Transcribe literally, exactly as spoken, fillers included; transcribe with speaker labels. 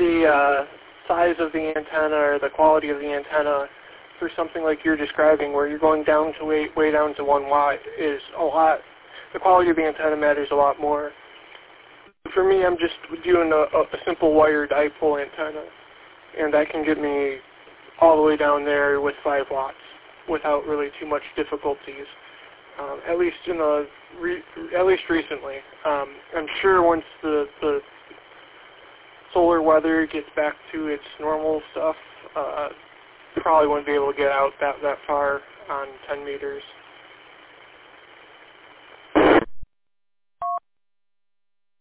Speaker 1: the uh, size of the antenna or the quality of the antenna for something like you're describing, where you're going down to way, way down to one watt, is a lot. The quality of the antenna matters a lot more. For me, I'm just doing a, a simple wire dipole antenna, and that can get me all the way down there with five watts without really too much difficulties. Um, at least in the re, at least recently. Um, I'm sure once the, the solar weather gets back to its normal stuff, uh, probably won't be able to get out that that far on ten meters.